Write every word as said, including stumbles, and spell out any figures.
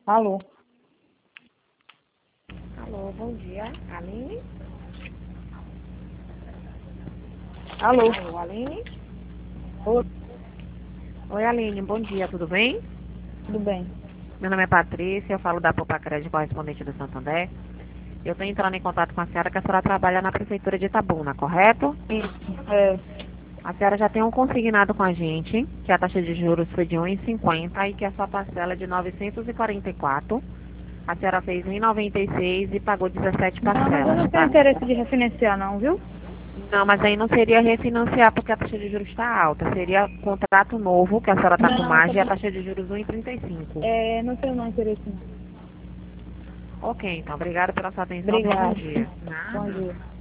Alô? Alô, bom dia, Aline? Alô? Alô, Aline? Oi, Oi, Aline, bom dia, tudo bem? tudo bem? Meu nome é Patrícia, eu falo da Popacred, correspondente do Santander. Eu estou entrando em contato com a senhora, que a senhora trabalha na Prefeitura de Itabuna, correto? Isso, é. A senhora já tem um consignado com a gente, que a taxa de juros foi de um vírgula cinquenta e que a sua parcela é de novecentos e quarenta e quatro. A senhora fez um vírgula noventa e seis e pagou dezessete Não, mas eu parcelas, não tenho tá? interesse de refinanciar não, viu? Não, mas aí não seria refinanciar porque a taxa de juros está alta. Seria contrato novo, que a senhora está com Não, margem, e a também, taxa de juros um vírgula trinta e cinco. é, não tenho não interesse não. Ok, então, obrigada pela sua atenção. Tenha um bom Obrigada. dia. Bom Nada. dia.